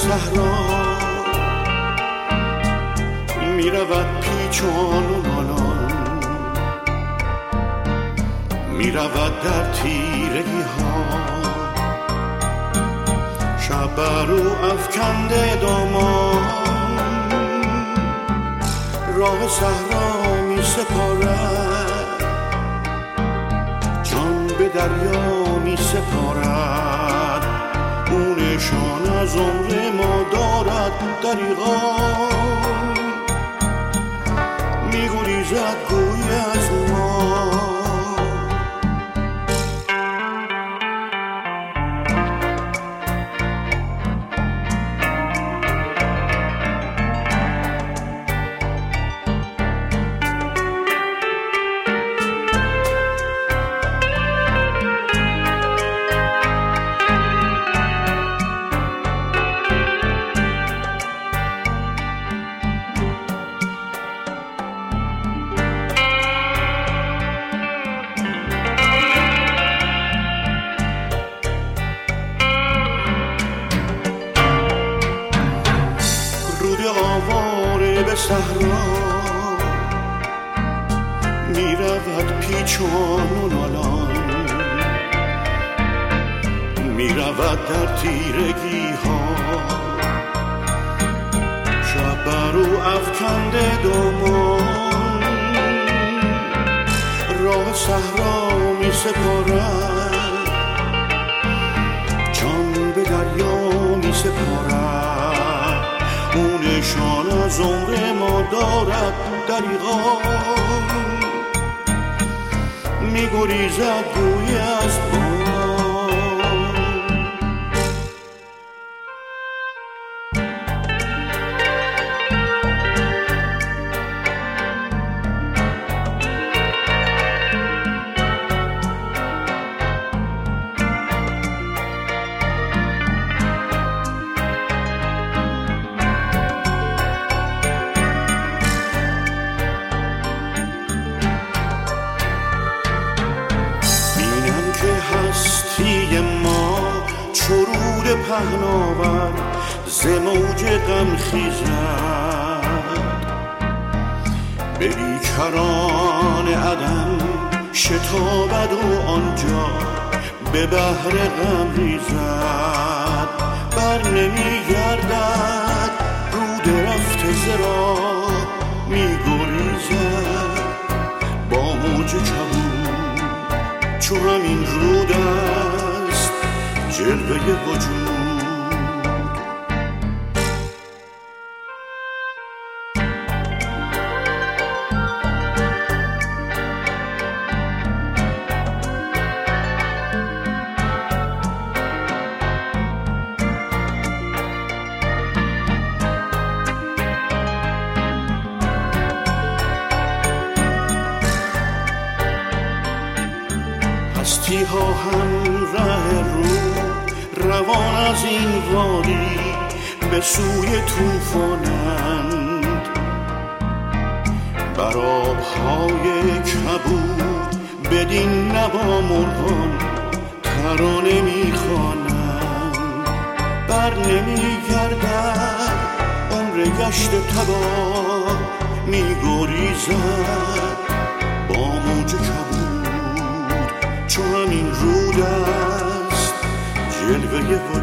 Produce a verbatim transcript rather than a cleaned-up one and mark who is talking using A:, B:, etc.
A: صحرا می رود پیچان و مالان، می رود در تیرگی ها، شب بر او افکنده دامان، راه صحرا می سپارد، جان به دریا می سپارد، او نشان از عمر ما دارد دریغا، می گریزد گوی از ما. آواره به صحرا می رود پیچان و نالان، می رود در تیرگی ها، شب بر او افکنده دامان، راه صحرا می سپارد، جان به دریا می سپارد، او نشان از عمر ما دارد دریغا، می گریزد گوی از ما. هستی ما چرود پهناور ز موج غم خیزد، به بیکران عدم شتابد و آنجا به بحر غم ریزد، بر نمی گردد رود رفته ز راه، می گریزد با موج کبود، چو همین رود است جلوه وجود. هستی ها هم ره رو روان از این وادی به سوی طوفانند، بر آبهای کبود بدین نوا مرغان ترانه میخوانند، بر نمی گردد عمر گشت تباه، می گریزد با موج کبود، چون این رود است جلوه